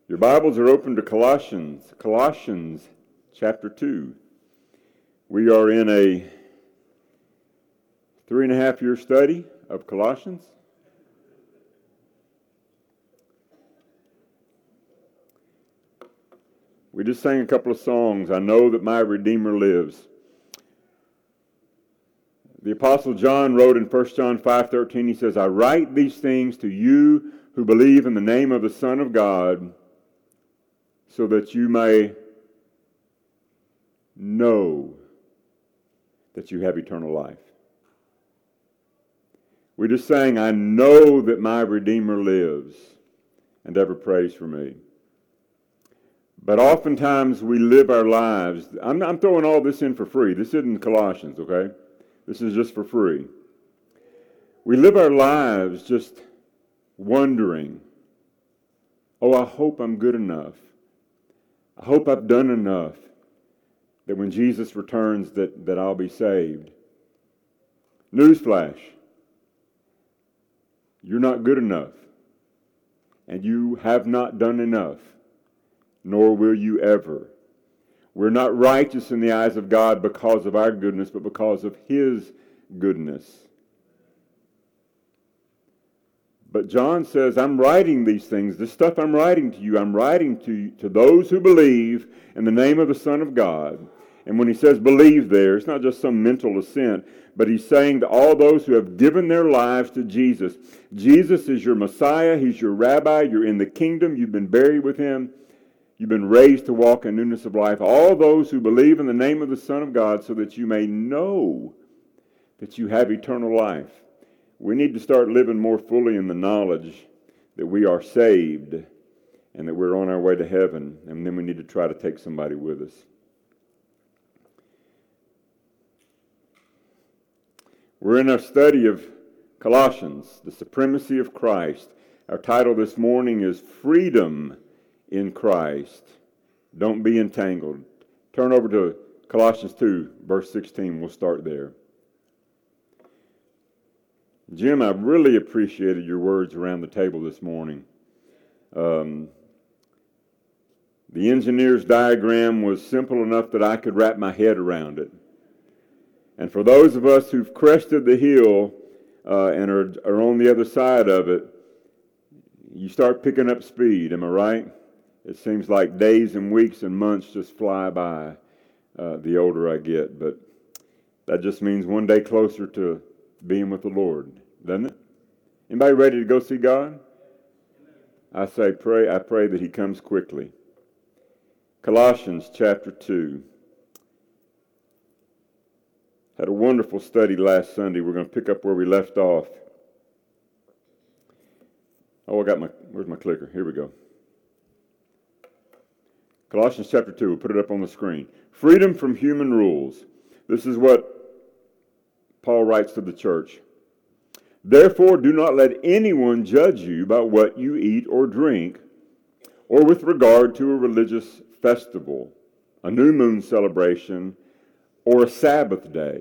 Your Bibles are open to Colossians chapter 2. We are in a 3.5-year study of Colossians. We just sang a couple of songs, I Know That My Redeemer Lives. The Apostle John wrote in 1 John 5:13, he says, I write these things to you who believe in the name of the Son of God, so that you may know that you have eternal life. We just sang, I know that my Redeemer lives and ever prays for me. But oftentimes we live our lives, I'm throwing all this in for free. This isn't Colossians, okay? This is just for free. We live our lives just wondering, I hope I'm good enough. I hope I've done enough that when Jesus returns that I'll be saved. Newsflash. You're not good enough. And you have not done enough. Nor will you ever. We're not righteous in the eyes of God because of our goodness, but because of His goodness. But John says, I'm writing these things. This stuff I'm writing to you, I'm writing to those who believe in the name of the Son of God. And when he says believe there, it's not just some mental assent, but he's saying to all those who have given their lives to Jesus. Jesus is your Messiah. He's your Rabbi. You're in the kingdom. You've been buried with Him. You've been raised to walk in newness of life. All those who believe in the name of the Son of God, so that you may know that you have eternal life. We need to start living more fully in the knowledge that we are saved and that we're on our way to heaven. And then we need to try to take somebody with us. We're in our study of Colossians, the supremacy of Christ. Our title this morning is Freedom in Christ. Don't be entangled. Turn over to Colossians 2, verse 16. We'll start there. Jim, I really appreciated your words around the table this morning. The engineer's diagram was simple enough that I could wrap my head around it. And for those of us who've crested the hill and are on the other side of it, you start picking up speed, am I right? It seems like days and weeks and months just fly by the older I get. But that just means one day closer to being with the Lord, doesn't it? Anybody ready to go see God? I pray that He comes quickly. Colossians chapter 2. Had a wonderful study last Sunday. We're going to pick up where we left off. Where's my clicker? Here we go. Colossians chapter 2, we'll put it up on the screen. Freedom from human rules. This is what Paul writes to the church. Therefore, do not let anyone judge you by what you eat or drink, or with regard to a religious festival, a new moon celebration, or a Sabbath day.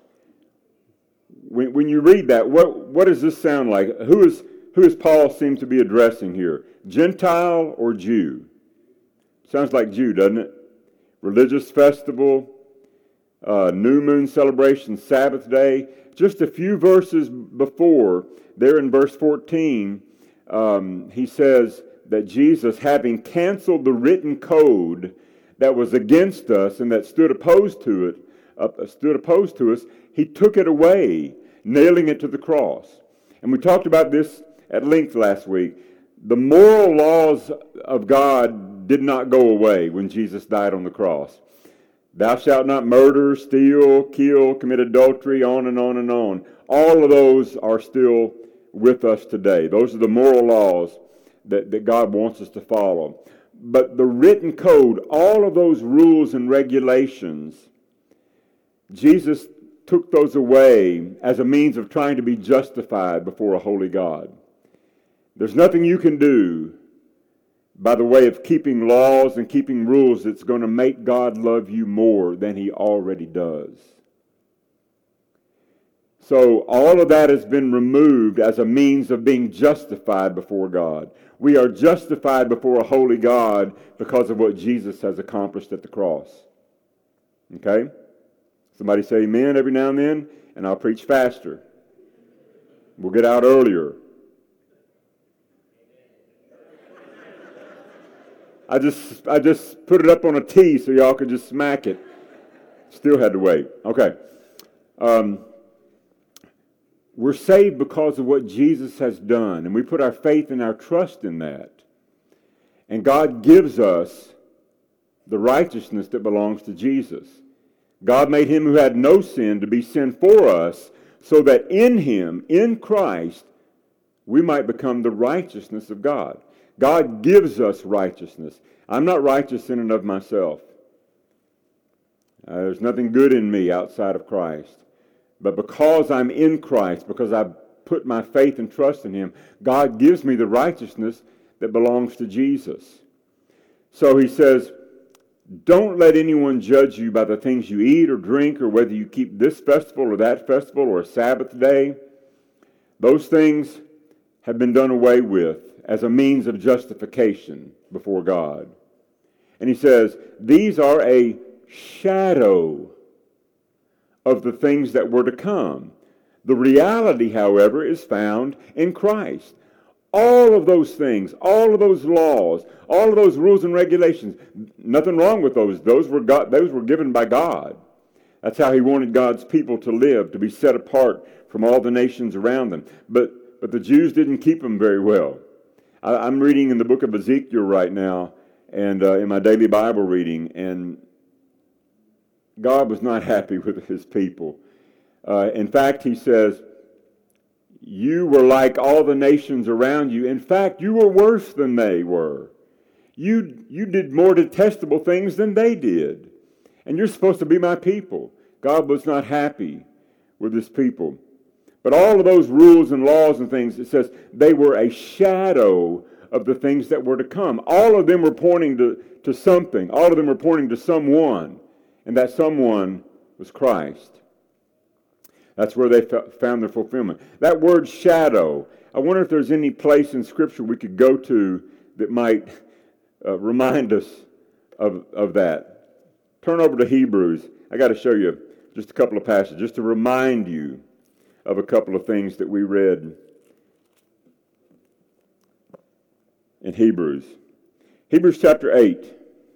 When you read that, what does this sound like? Who is Paul seem to be addressing here? Gentile or Jew? Sounds like Jew, doesn't it? Religious festival, new moon celebration, Sabbath day. Just a few verses before, there in verse 14, he says that Jesus, having canceled the written code that was against us and that stood opposed to us, He took it away, nailing it to the cross. And we talked about this at length last week. The moral laws of God did not go away when Jesus died on the cross. Thou shalt not murder, steal, kill, commit adultery, on and on and on. All of those are still with us today. Those are the moral laws that God wants us to follow. But the written code, all of those rules and regulations, Jesus took those away as a means of trying to be justified before a holy God. There's nothing you can do by the way of keeping laws and keeping rules that's going to make God love you more than He already does. So all of that has been removed as a means of being justified before God. We are justified before a holy God because of what Jesus has accomplished at the cross. Okay? Somebody say amen every now and then, and I'll preach faster. We'll get out earlier. I just put it up on a tee so y'all could just smack it. Still had to wait. Okay. We're saved because of what Jesus has done, and we put our faith and our trust in that. And God gives us the righteousness that belongs to Jesus. God made him who had no sin to be sin for us, so that in him, in Christ, we might become the righteousness of God. God gives us righteousness. I'm not righteous in and of myself. There's nothing good in me outside of Christ. But because I'm in Christ, because I put my faith and trust in him, God gives me the righteousness that belongs to Jesus. So he says, don't let anyone judge you by the things you eat or drink, or whether you keep this festival or that festival or a Sabbath day. Those things have been done away with as a means of justification before God. And he says, these are a shadow of the things that were to come. The reality, however, is found in Christ. All of those things, all of those laws, all of those rules and regulations, nothing wrong with those. Those were given by God. That's how he wanted God's people to live, to be set apart from all the nations around them. But the Jews didn't keep them very well. I'm reading in the book of Ezekiel right now, and in my daily Bible reading, and God was not happy with his people. In fact, he says, you were like all the nations around you. In fact, you were worse than they were. You did more detestable things than they did. And you're supposed to be my people. God was not happy with his people. But all of those rules and laws and things, it says, they were a shadow of the things that were to come. All of them were pointing to something. All of them were pointing to someone. And that someone was Christ. That's where they found their fulfillment. That word shadow, I wonder if there's any place in Scripture we could go to that might remind us of that. Turn over to Hebrews. I got to show you just a couple of passages, just to remind you of a couple of things that we read in Hebrews. Hebrews chapter 8.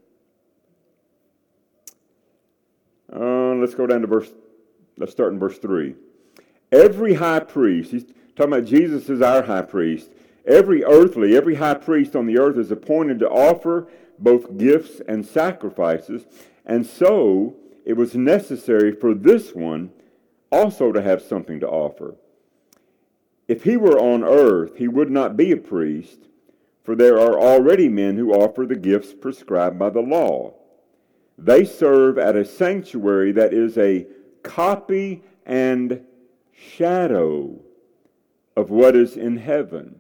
Let's go down to let's start in verse 3. Every high priest, he's talking about Jesus as our high priest. Every high priest on the earth is appointed to offer both gifts and sacrifices. And so it was necessary for this one also to have something to offer. If he were on earth, he would not be a priest, for there are already men who offer the gifts prescribed by the law. They serve at a sanctuary that is a copy and shadow of what is in heaven.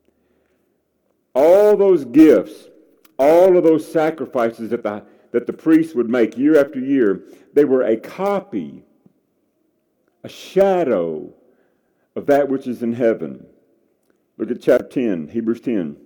All those gifts, all of those sacrifices that the priests would make year after year, they were a copy, a shadow of that which is in heaven. Look at chapter 10, Hebrews 10.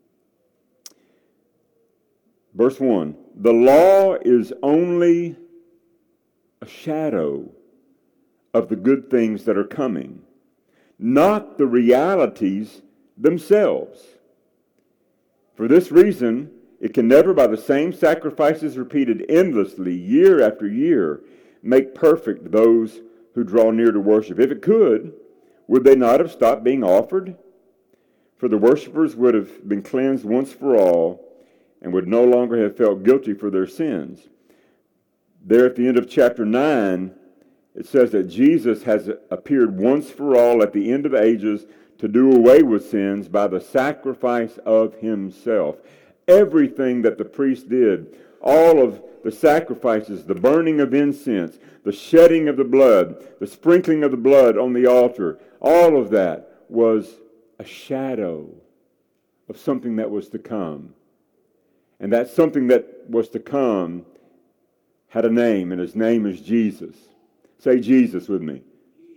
Verse 1, the law is only a shadow of the good things that are coming, not the realities themselves. For this reason, it can never, by the same sacrifices repeated endlessly, year after year, make perfect those who draw near to worship. If it could, would they not have stopped being offered? For the worshipers would have been cleansed once for all, and would no longer have felt guilty for their sins. There at the end of chapter 9, it says that Jesus has appeared once for all at the end of ages to do away with sins by the sacrifice of himself. Everything that the priest did, all of the sacrifices, the burning of incense, the shedding of the blood, the sprinkling of the blood on the altar, all of that was a shadow of something that was to come. And that something that was to come had a name, and his name is Jesus. Say Jesus with me.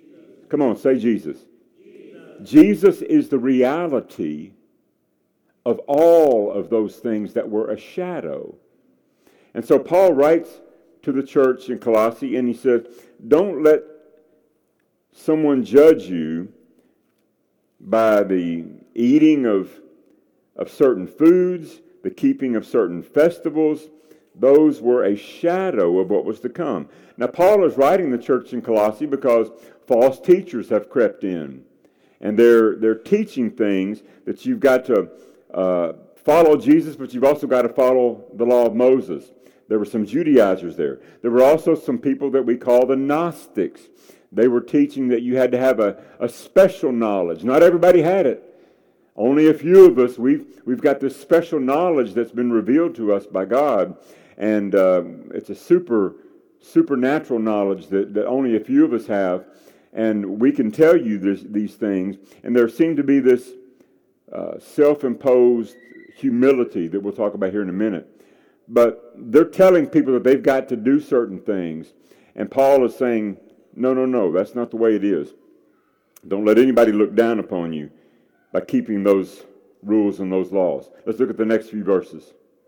Come on, say Jesus. Jesus is the reality of all of those things that were a shadow. And so Paul writes to the church in Colossae, and he says, don't let someone judge you by the eating of certain foods, the keeping of certain festivals. Those were a shadow of what was to come. Now, Paul is writing the church in Colossae because false teachers have crept in. And they're teaching things that you've got to follow Jesus, but you've also got to follow the law of Moses. There were some Judaizers there. There were also some people that we call the Gnostics. They were teaching that you had to have a special knowledge. Not everybody had it. Only a few of us, we've got this special knowledge that's been revealed to us by God. And it's a supernatural knowledge that only a few of us have. And we can tell you these things. And there seemed to be this self-imposed humility that we'll talk about here in a minute. But they're telling people that they've got to do certain things. And Paul is saying, no, that's not the way it is. Don't let anybody look down upon you by keeping those rules and those laws. Let's look at the next few verses.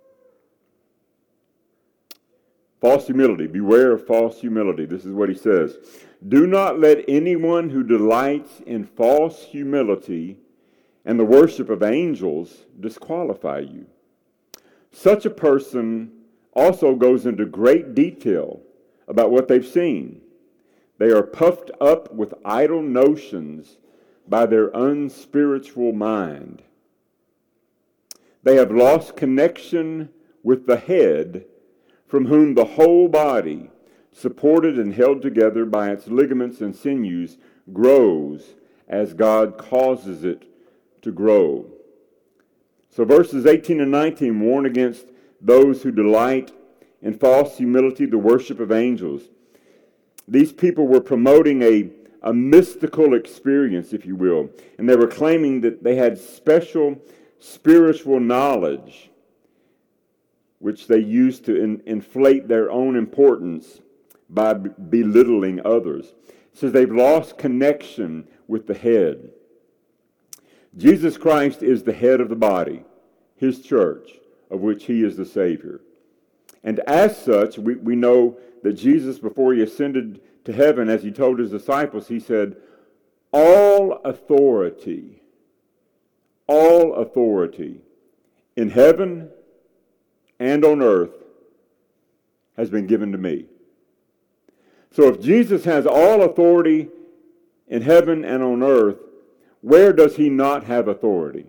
False humility. Beware of false humility. This is what he says. Do not let anyone who delights in false humility and the worship of angels disqualify you. Such a person also goes into great detail about what they've seen. They are puffed up with idle notions by their unspiritual mind. They have lost connection with the head, from whom the whole body, supported and held together by its ligaments and sinews, grows as God causes it to grow. So verses 18 and 19 warn against those who delight in false humility, the worship of angels. These people were promoting a mystical experience, if you will, and they were claiming that they had special spiritual knowledge, which they used to inflate their own importance by belittling others. It says they've lost connection with the head. Jesus Christ is the head of the body, his church, of which he is the Savior. And as such, we know that Jesus, before he ascended to heaven, as he told his disciples, he said, all authority in heaven and on earth has been given to me. So if Jesus has all authority in heaven and on earth, where does he not have authority?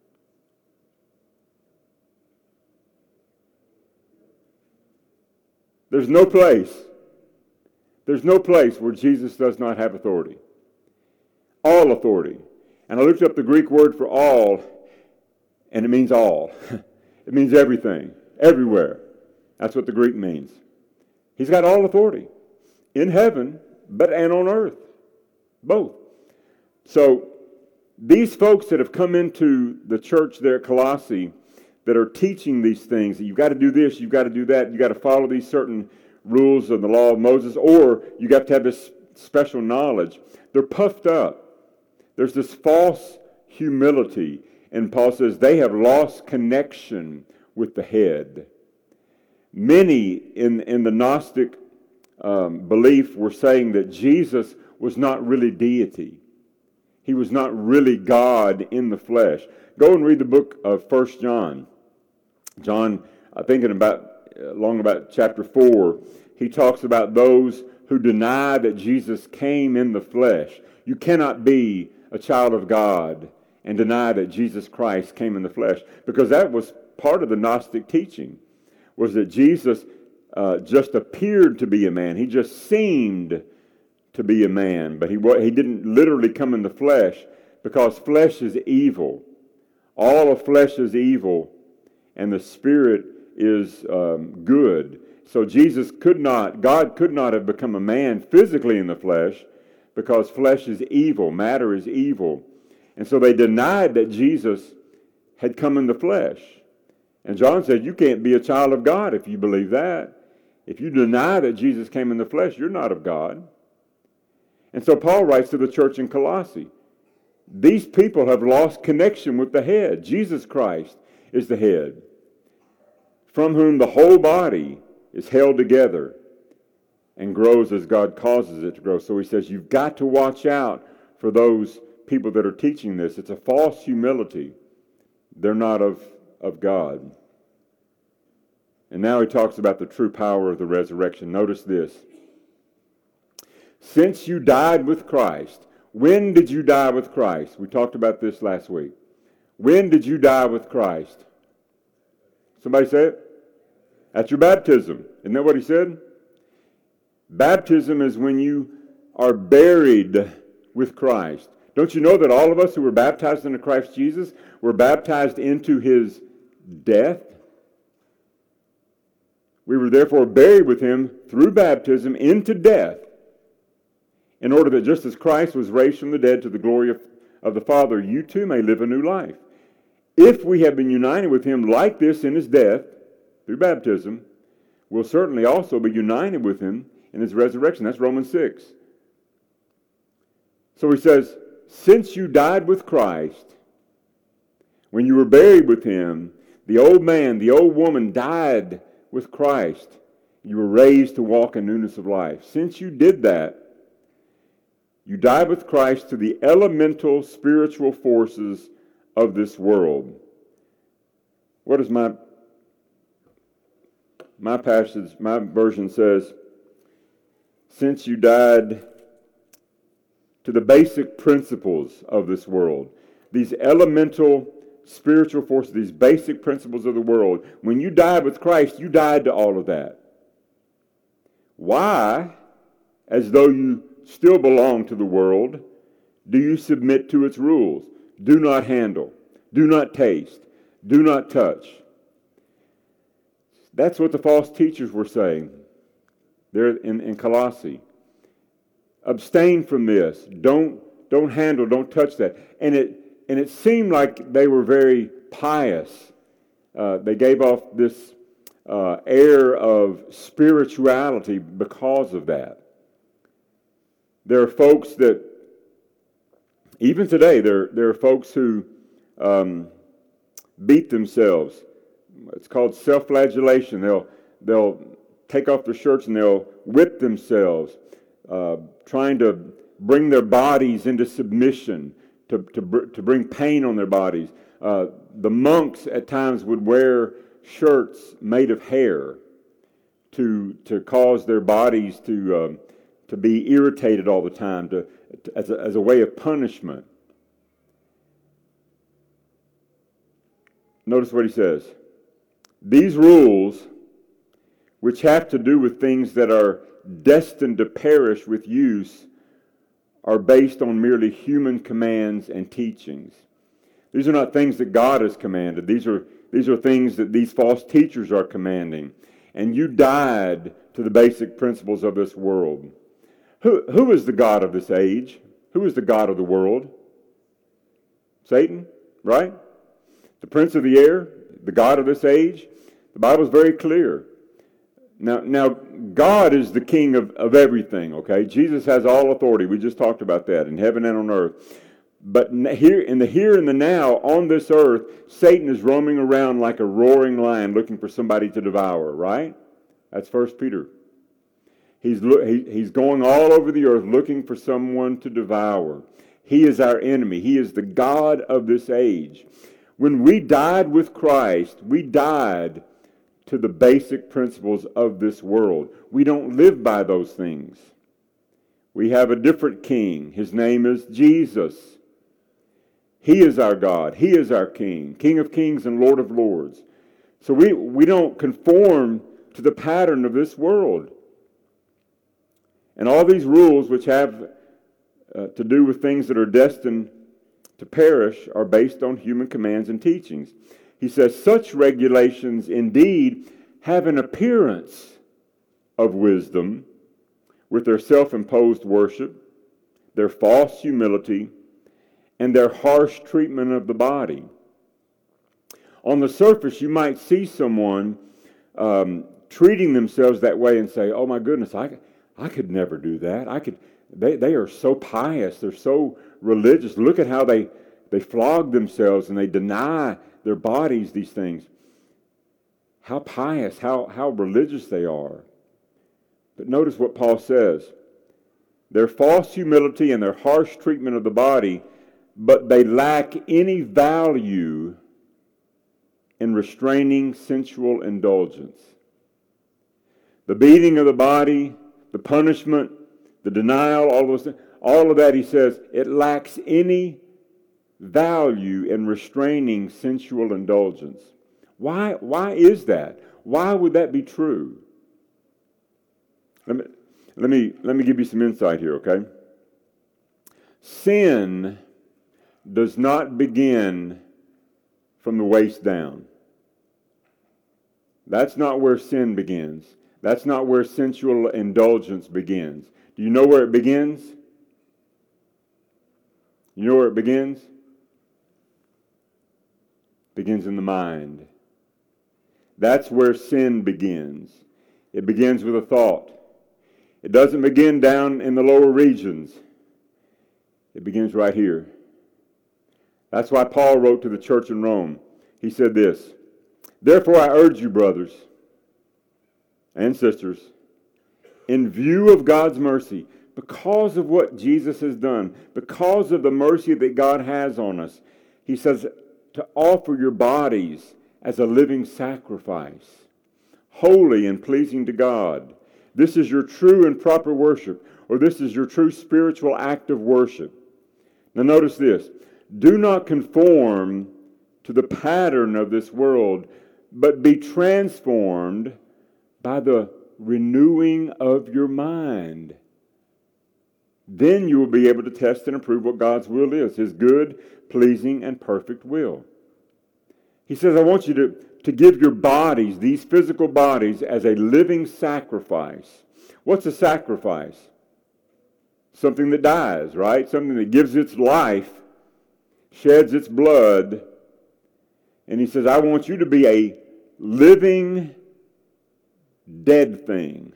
There's no place where Jesus does not have authority. All authority. And I looked up the Greek word for all, and it means all. It means everything, everywhere. That's what the Greek means. He's got all authority in heaven, and on earth, both. So these folks that have come into the church there at Colossae that are teaching these things, that you've got to do this, you've got to do that, you've got to follow these certain rules of the law of Moses, or you got to have this special knowledge, they're puffed up. There's this false humility, and Paul says they have lost connection with the head. Many in the Gnostic belief were saying that Jesus was not really deity. He was not really God in the flesh. Go and read the book of 1 John. John, I think along about chapter 4, he talks about those who deny that Jesus came in the flesh. You cannot be a child of God and deny that Jesus Christ came in the flesh, because that was part of the Gnostic teaching, was that Jesus just appeared to be a man. He just seemed to be a man, but he didn't literally come in the flesh, because flesh is evil. All of flesh is evil, and the Spirit is good. So God could not have become a man physically in the flesh, because flesh is evil, matter is evil. And so they denied that Jesus had come in the flesh. And John said, you can't be a child of God if you believe that. If you deny that Jesus came in the flesh, you're not of God. And so Paul writes to the church in Colossae, these people have lost connection with the head. Jesus Christ is the head, from whom the whole body is held together and grows as God causes it to grow. So he says, you've got to watch out for those people that are teaching this. It's a false humility. They're not of God. And now he talks about the true power of the resurrection. Notice this. Since you died with Christ, when did you die with Christ? We talked about this last week. When did you die with Christ? Somebody say it? At your baptism. Isn't that what he said? Baptism is when you are buried with Christ. Don't you know that all of us who were baptized into Christ Jesus were baptized into his death? We were therefore buried with him through baptism into death, in order that just as Christ was raised from the dead to the glory of the Father, you too may live a new life. If we have been united with him like this in his death, through baptism, we'll certainly also be united with him in his resurrection. That's Romans 6. So he says, since you died with Christ, when you were buried with him, the old man, the old woman died with Christ. You were raised to walk in newness of life. Since you did that, you died with Christ to the elemental spiritual forces of this world. What is my passage, my version says, since you died to the basic principles of this world, these elemental spiritual forces, these basic principles of the world, when you died with Christ, you died to all of that. Why, as though you still belong to the world, do you submit to its rules? Do not handle, do not taste, do not touch. That's what the false teachers were saying there in Colossae. Abstain from this. Don't handle, don't touch that. And it seemed like they were very pious. They gave off this air of spirituality because of that. There are folks that, even today, there are folks who beat themselves. It's called self-flagellation. They'll take off their shirts and they'll whip themselves, trying to bring their bodies into submission, to bring pain on their bodies. The monks at times would wear shirts made of hair to cause their bodies to be irritated all the time, as a way of punishment. Notice what he says. These rules, which have to do with things that are destined to perish with use, are based on merely human commands and teachings. These are not things that God has commanded. These are things that these false teachers are commanding. And you died to the basic principles of this world. Who is the God of this age? Who is the God of the world? Satan, right? The prince of the air, the God of this age. The Bible is very clear. Now, God is the king of everything, okay? Jesus has all authority. We just talked about that in heaven and on earth. But here and the now, on this earth, Satan is roaming around like a roaring lion looking for somebody to devour, right? That's 1 Peter. He's going all over the earth looking for someone to devour. He is our enemy. He is the God of this age. When we died with Christ, we died to the basic principles of this world. We don't live by those things. We have a different king. His name is Jesus. He is our God. He is our king, King of kings and Lord of lords. So we don't conform to the pattern of this world. And all these rules, which have to do with things that are destined to perish, are based on human commands and teachings. He says, such regulations indeed have an appearance of wisdom, with their self-imposed worship, their false humility, and their harsh treatment of the body. On the surface, you might see someone treating themselves that way and say, oh my goodness, I could never do that. they are so pious. They're so religious. Look at how they flog themselves and they deny their bodies these things. How pious, how religious they are. But notice what Paul says. Their false humility and their harsh treatment of the body, but they lack any value in restraining sensual indulgence. The beating of the body, the punishment, the denial, all those things, all of that, he says, it lacks any value in restraining sensual indulgence. Why is that? Why would that be true? Let me give you some insight here, okay? Sin does not begin from the waist down. That's not where sin begins. That's not where sensual indulgence begins. Do you know where it begins? You know where it begins? It begins in the mind. That's where sin begins. It begins with a thought. It doesn't begin down in the lower regions. It begins right here. That's why Paul wrote to the church in Rome. He said this, "Therefore I urge you, brothers and sisters, in view of God's mercy, because of what Jesus has done, because of the mercy that God has on us," he says, to offer your bodies as a living sacrifice, holy and pleasing to God. This is your true and proper worship, or this is your true spiritual act of worship. Now notice this. Do not conform to the pattern of this world, but be transformed by the renewing of your mind. Then you will be able to test and approve what God's will is, His good, pleasing, and perfect will. He says, I want you to give your bodies, these physical bodies, as a living sacrifice. What's a sacrifice? Something that dies, right? Something that gives its life, sheds its blood. And he says, I want you to be a living, dead thing.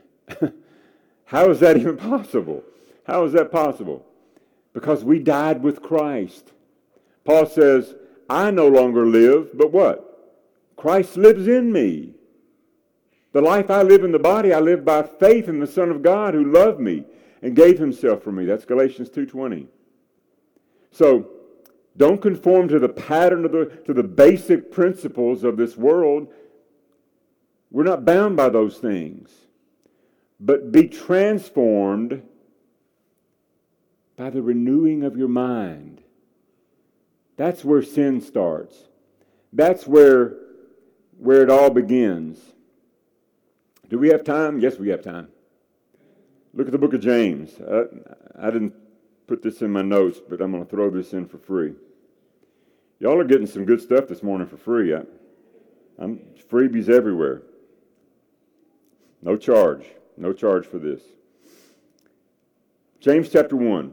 How is that even possible? How is that possible? Because we died with Christ. Paul says, I no longer live, but what? Christ lives in me. The life I live in the body, I live by faith in the Son of God who loved me and gave himself for me. That's Galatians 2:20. So, don't conform to the pattern to the basic principles of this world. We're not bound by those things. But be transformed by the renewing of your mind. That's where sin starts. That's where it all begins. Do we have time? Yes, we have time. Look at the book of James. I didn't put this in my notes, but I'm going to throw this in for free. Y'all are getting some good stuff this morning for free. I'm freebies everywhere. No charge. No charge for this. James chapter 1.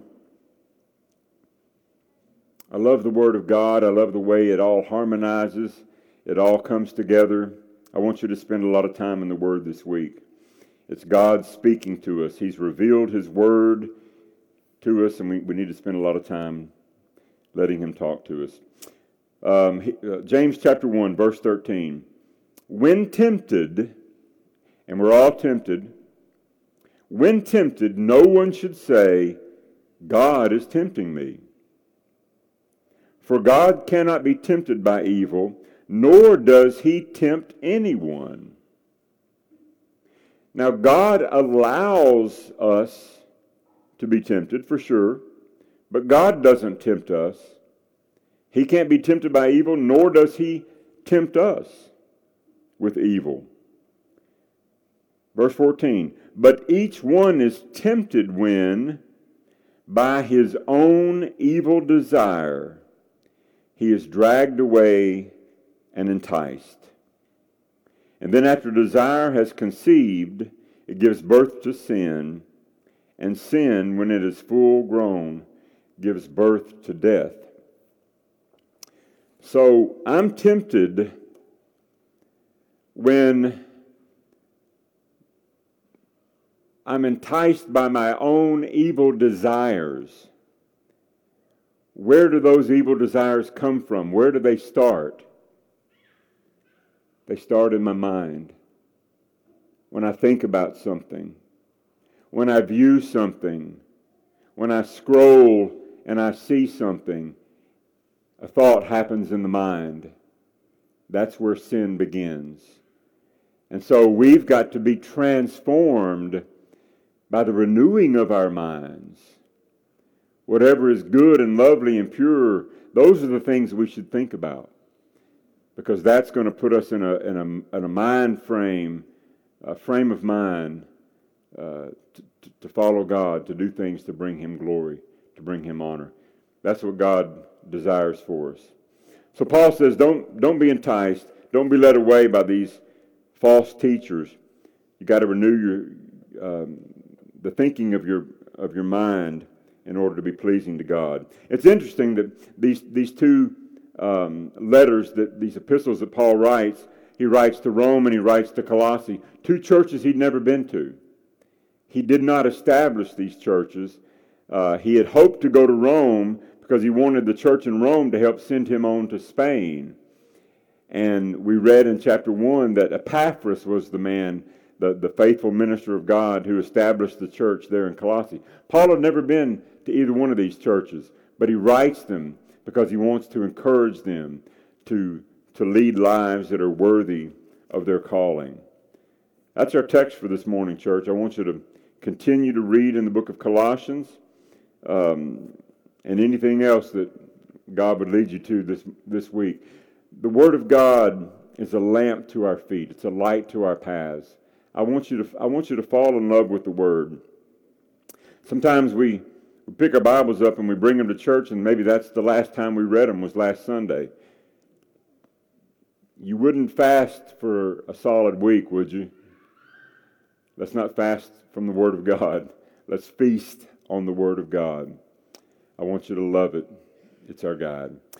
I love the Word of God. I love the way it all harmonizes. It all comes together. I want you to spend a lot of time in the Word this week. It's God speaking to us. He's revealed His Word to us, and we need to spend a lot of time letting Him talk to us. James chapter 1, verse 13. When tempted, and we're all tempted, when tempted, no one should say, God is tempting me. For God cannot be tempted by evil, nor does He tempt anyone. Now, God allows us to be tempted, for sure, but God doesn't tempt us. He can't be tempted by evil, nor does He tempt us with evil. Verse 14, but each one is tempted when, by his own evil desire, he is dragged away and enticed. And then after desire has conceived, it gives birth to sin, and sin, when it is full grown, gives birth to death. So I'm tempted when I'm enticed by my own evil desires. Where do those evil desires come from? Where do they start? They start in my mind. When I think about something, when I view something, when I scroll and I see something, a thought happens in the mind. That's where sin begins. And so we've got to be transformed by the renewing of our minds. Whatever is good and lovely and pure, those are the things we should think about. Because that's going to put us in a mind frame, a frame of mind to follow God, to do things to bring Him glory, to bring Him honor. That's what God desires for us. So Paul says, don't be enticed, don't be led away by these false teachers. You got to renew the thinking of your mind in order to be pleasing to God. It's interesting that these two letters, these epistles that Paul writes, he writes to Rome and he writes to Colossae, two churches he'd never been to. He did not establish these churches. He had hoped to go to Rome because he wanted the church in Rome to help send him on to Spain. And we read in chapter 1 that Epaphras was the man, the faithful minister of God who established the church there in Colossae. Paul had never been to either one of these churches, but he writes them because he wants to encourage them to lead lives that are worthy of their calling. That's our text for this morning, church. I want you to continue to read in the book of Colossians and anything else that God would lead you to this week. The Word of God is a lamp to our feet. It's a light to our paths. I want you to fall in love with the Word. Sometimes we pick our Bibles up and we bring them to church, and maybe that's the last time we read them was last Sunday. You wouldn't fast for a solid week, would you? Let's not fast from the Word of God. Let's feast on the Word of God. I want you to love it. It's our guide.